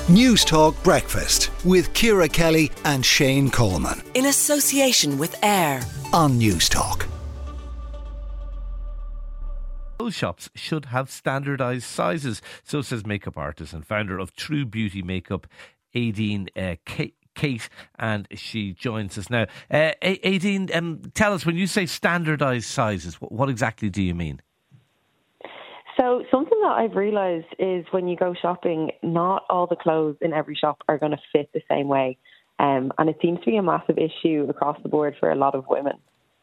News Talk Breakfast with Ciara Kelly and Shane Coleman. In association with AIR On News Talk. Clothes shops should have standardised sizes, so says makeup artist and founder of True Beauty Makeup, Aideen Kate, and she joins us now. Aideen, tell us, when you say standardised sizes, what exactly do you mean? So something that I've realised is when you go shopping, not all the clothes in every shop are going to fit the same way. And it seems to be a massive issue across the board for a lot of women.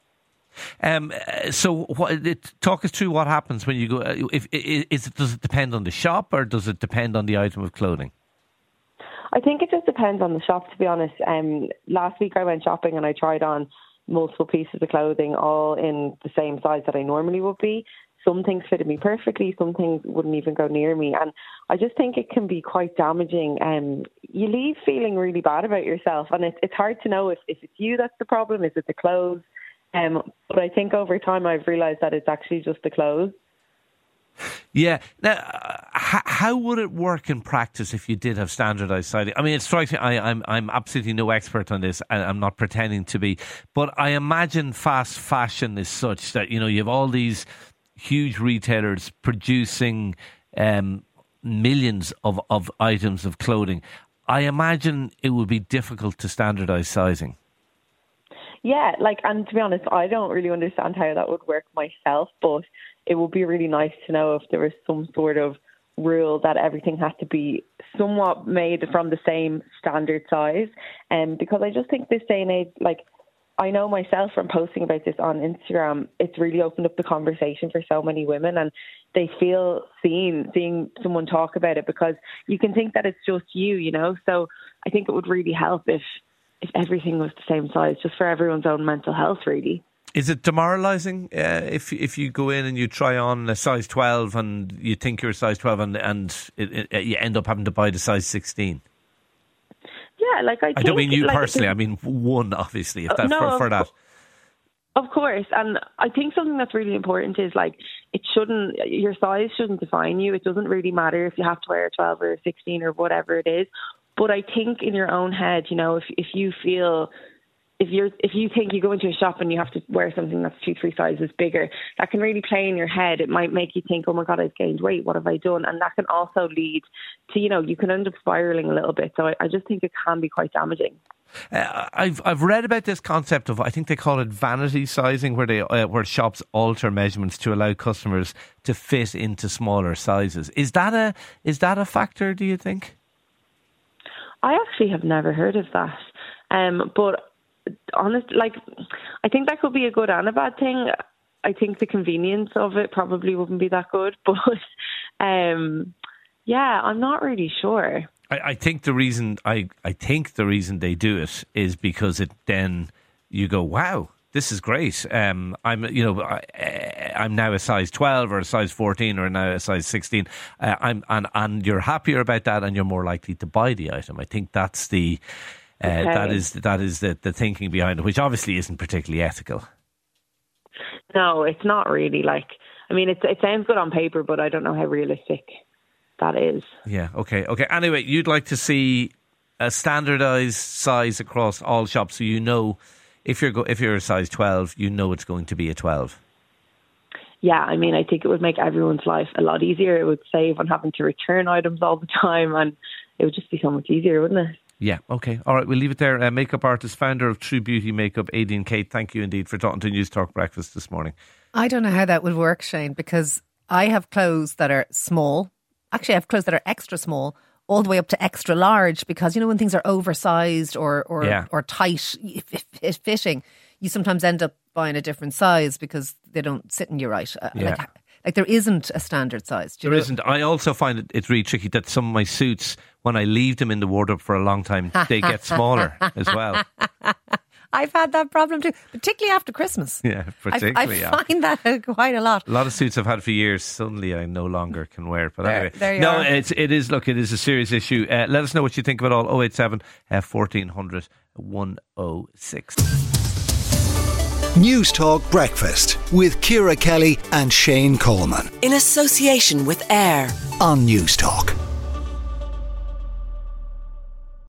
Talk us through what happens when you go. Does it depend on the shop, or does it depend on the item of clothing? I think it just depends on the shop, to be honest. Last week I went shopping and I tried on multiple pieces of clothing, all in the same size that I normally would be. Some things fitted me perfectly, some things wouldn't even go near me. And I just think it can be quite damaging. You leave feeling really bad about yourself. And it's hard to know if it's you that's the problem, is it the clothes? But I think over time I've realised that it's actually just the clothes. Yeah. Now, how would it work in practice if you did have standardised sizing? I mean, it strikes me, I'm absolutely no expert on this, and I'm not pretending to be, but I imagine fast fashion is such that, you have all these huge retailers producing millions of items of clothing. I imagine it would be difficult to standardise sizing. Yeah, and to be honest, I don't really understand how that would work myself, but it would be really nice to know if there was some sort of rule that everything had to be somewhat made from the same standard size. Because I just think this day and age, I know myself from posting about this on Instagram, it's really opened up the conversation for so many women, and they feel seen seeing someone talk about it, because you can think that it's just you, So I think it would really help if everything was the same size, just for everyone's own mental health, really. Is it demoralising if you go in and you try on a size 12 and you think you're a size 12 and you end up having to buy the size 16? Yeah, I don't mean you personally. I mean one, obviously. If that for that. Of course, and I think something that's really important is your size shouldn't define you. It doesn't really matter if you have to wear a 12 or a 16 or whatever it is. But I think in your own head, if you feel. If you think you go into a shop and you have to wear something that's 2-3 sizes bigger, that can really play in your head. It might make you think, oh my God, I've gained weight. What have I done? And that can also lead to, you can end up spiraling a little bit. So I just think it can be quite damaging. I've read about this concept of, I think they call it vanity sizing, where shops alter measurements to allow customers to fit into smaller sizes. Is that a factor, do you think? I actually have never heard of that. But honestly, I think that could be a good and a bad thing. I think the convenience of it probably wouldn't be that good, but yeah, I'm not really sure. I think the reason they do it is because then you go, wow, this is great. I'm now a size 12 or a size 14 or now a size 16. And you're happier about that, and you're more likely to buy the item. I think that's the. Okay. That is the thinking behind it, which obviously isn't particularly ethical. No, it's not really. It sounds good on paper, but I don't know how realistic that is. Yeah, okay. Anyway, you'd like to see a standardised size across all shops, so if you're a size 12, it's going to be a 12. Yeah, I think it would make everyone's life a lot easier. It would save on having to return items all the time, and it would just be so much easier, wouldn't it? Yeah, okay. All right, we'll leave it there. Makeup artist, founder of True Beauty Makeup, Aideen Kate, thank you indeed for talking to News Talk Breakfast this morning. I don't know how that would work, Shane, because I have clothes that are small. Actually, I have clothes that are extra small, all the way up to extra large, because, when things are oversized or tight fitting, you sometimes end up buying a different size because they don't sit in you right. There isn't a standard size. There isn't. I also find it's really tricky that some of my suits, when I leave them in the wardrobe for a long time, they get smaller as well. I've had that problem too, particularly after Christmas. Yeah, particularly. I find that quite a lot. A lot of suits I've had for years, suddenly I no longer can wear it. But anyway, there you are. It is a serious issue. Let us know what you think of it all. 087 1400 106. News Talk Breakfast with Ciara Kelly and Shane Coleman. In association with AIR On News Talk.